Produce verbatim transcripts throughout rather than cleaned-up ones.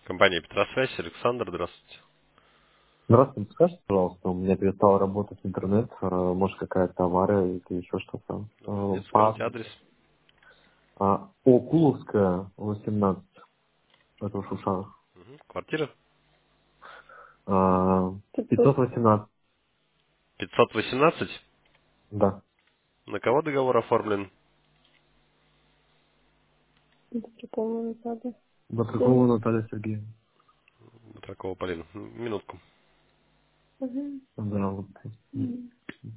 Компания Петросвязь, Александр, здравствуйте. Здравствуйте, скажите, пожалуйста, у меня перестал работать интернет, э, может какая-то авария или еще что-то. Не Э, вспомните По адрес. а, Окуловская, восемнадцать, это в Шушах. Мгм. Квартира А, пятьсот восемнадцать, пятьсот восемнадцать. да. На кого договор оформлен? Батракова Наталья. Батракова Наталья Сергеевна. Такого, Полина. М, Минутку. Угу. Здравствуйте. Мгм.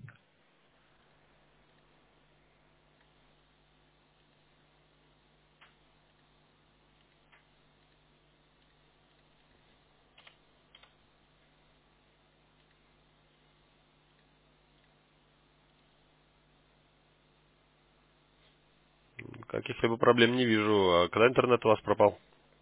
Каких-либо проблем не вижу. А когда интернет у вас пропал?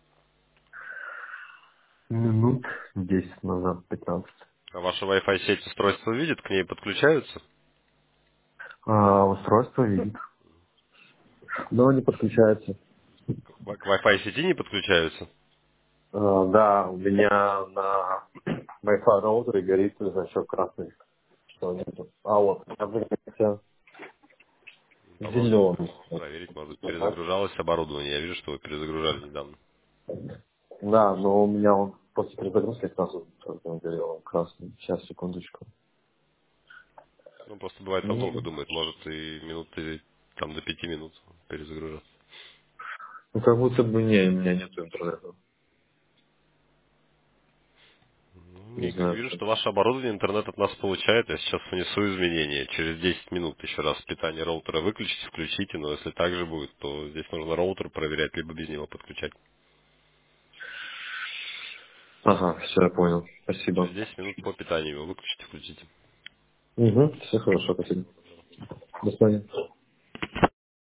Минут десять назад, пятнадцать. А ваша Wi-Fi сеть устройство видит? К ней подключаются? А, устройство видит, но не подключается. К к Wi-Fi сети не подключаются? А, да, у меня на Wi-Fi роутере горит значок красный, что нету. А вот, я загорелся Попробуйте зеленый. проверить, может быть, перезагружалось оборудование. Я вижу, что вы перезагружали недавно. Да, но у меня он после перезагрузки сразу только горел красный. Сейчас, секундочку. Ну, просто бывает, там долго Ну, думает. Может и минуты там до пяти минут перезагружаться. ну, как будто бы не, у меня нет интернета. Ну, Не не- знаю, Вижу, почему. что ваше оборудование интернет от нас получает. Я сейчас внесу изменения. Через десять минут еще раз питание роутера выключите, включите. Но если так же будет, то здесь нужно роутер проверять, либо без него подключать. Ага, все, я понял. Через Спасибо. десять минут по питанию его выключите, включите. Угу, все хорошо, спасибо. До свидания.